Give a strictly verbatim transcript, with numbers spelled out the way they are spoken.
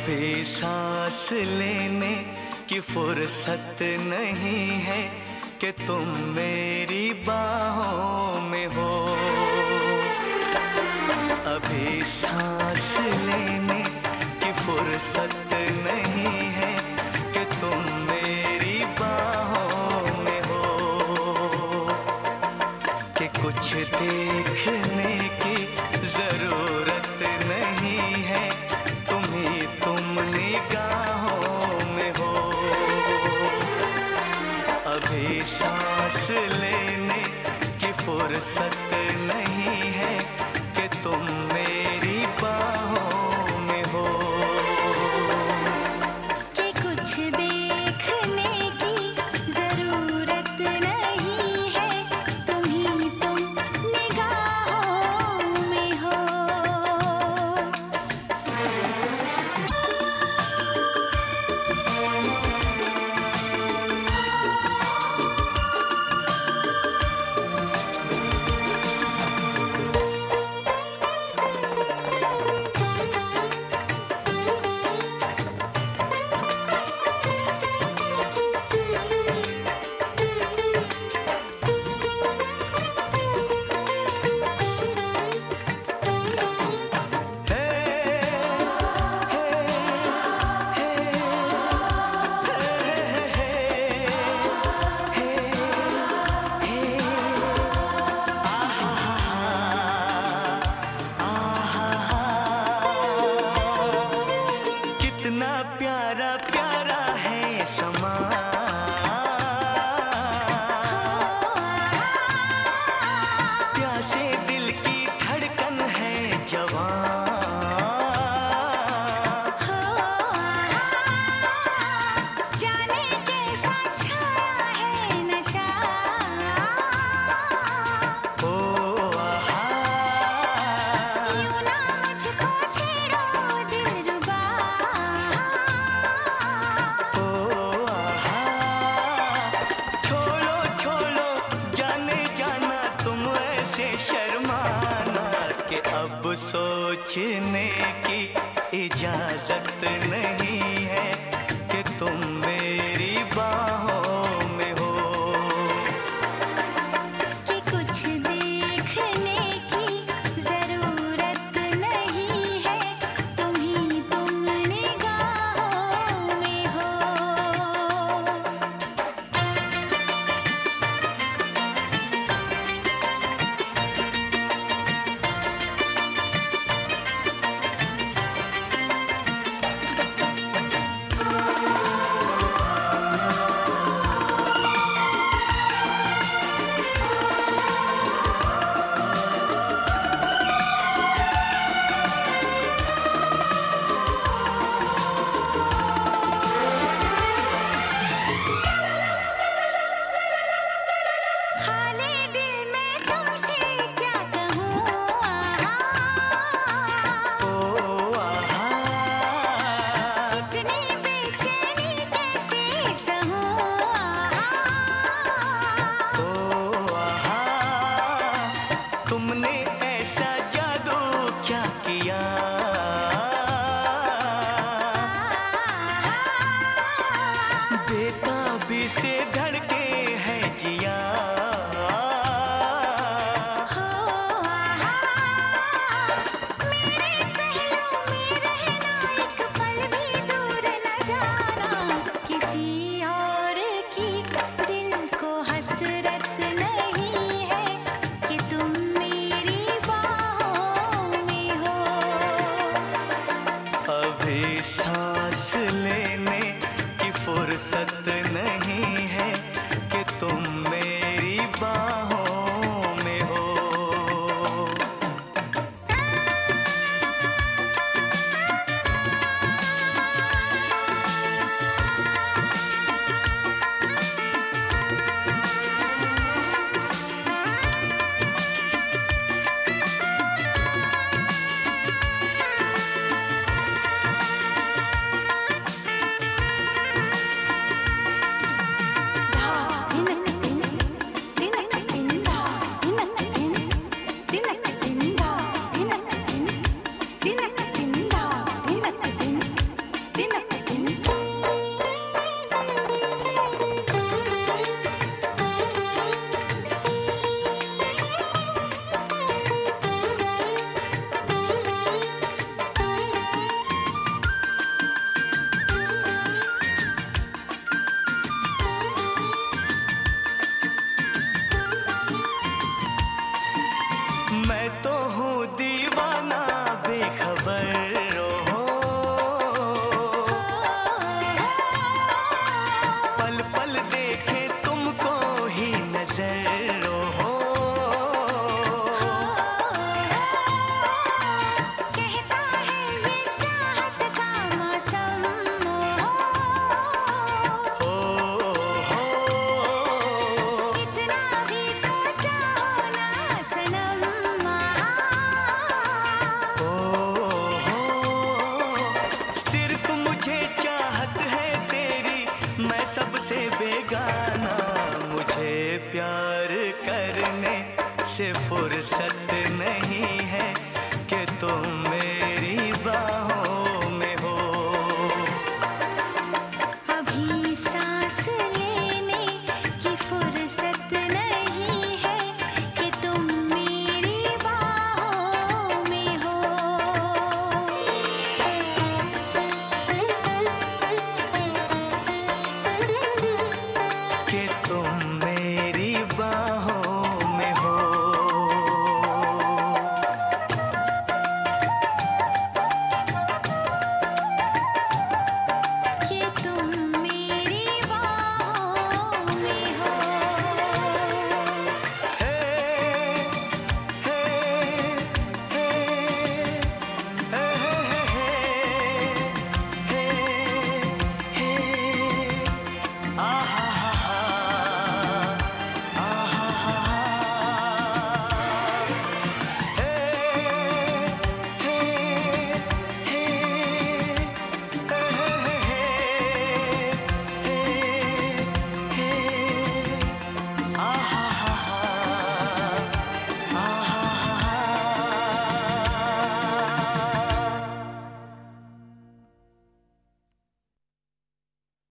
अभी सांस लेने की फुर्सत नहीं है कि तुम मेरी बाहों में हो। अभी सांस लेने की फुर्सत नहीं है कि तुम मेरी बाहों में हो। कि कुछ देखने की जरूरत नहीं है, तुम ही तुम निगाहों में हो। अभी सांस लेने की फुर्सत नहीं है कि तुम मेरी बाहों में हो। कि कुछ देखने की जरूरत नहीं है, तुम ही तुम निगाहों में हो। कितना प्यारा प्यारा है समा, प्यासे दिल की धड़कन है जवां। जाने कैसा छाया है नशा, ओ आहा, यूं ना मुझको छेड़ो दिलरुबा। ओ आहा, छोड़ो छोड़ो जाने जाना तुम ऐसे शर्माना कि अब सोचने की इजाजत नहीं है कि तुम मेरी बाहों में हो। कि कुछ देखने की जरूरत नहीं है, तुम ही तुम निगाहों में हो। बेगाना, मुझे प्यार करने से फुर्सत नहीं